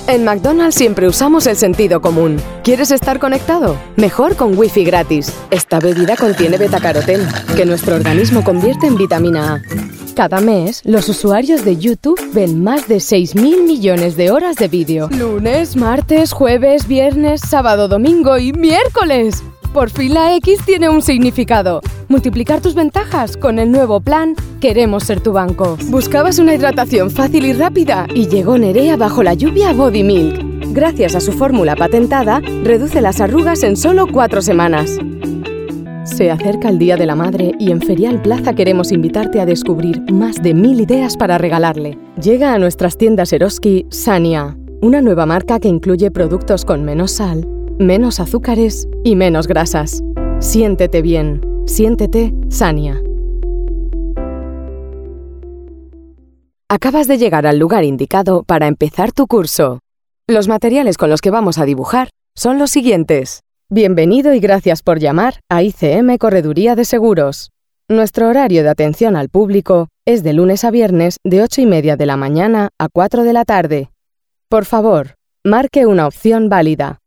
En McDonald's siempre usamos el sentido común. ¿Quieres estar conectado? Mejor con Wi-Fi gratis. Esta bebida contiene betacaroteno, que nuestro organismo convierte en vitamina A. Cada mes, los usuarios de YouTube ven más de 6.000 millones de horas de vídeo. Lunes, martes, jueves, viernes, sábado, domingo y miércoles. Por fin la X tiene un significado. Multiplicar tus ventajas con el nuevo plan Queremos ser tu banco. Buscabas una hidratación fácil y rápida y llegó Nerea bajo la lluvia Body Milk. Gracias a su fórmula patentada, reduce las arrugas en solo 4 semanas. Se acerca el Día de la Madre y en Ferial Plaza queremos invitarte a descubrir más de 1000 ideas para regalarle. Llega a nuestras tiendas Eroski Sania, una nueva marca que incluye productos con menos sal, menos azúcares y menos grasas. Siéntete bien. Siéntete Sania. Acabas de llegar al lugar indicado para empezar tu curso. Los materiales con los que vamos a dibujar son los siguientes. Bienvenido y gracias por llamar a ICM Correduría de Seguros. Nuestro horario de atención al público es de lunes a viernes de 8:30 de la mañana a 4 de la tarde. Por favor, marque una opción válida.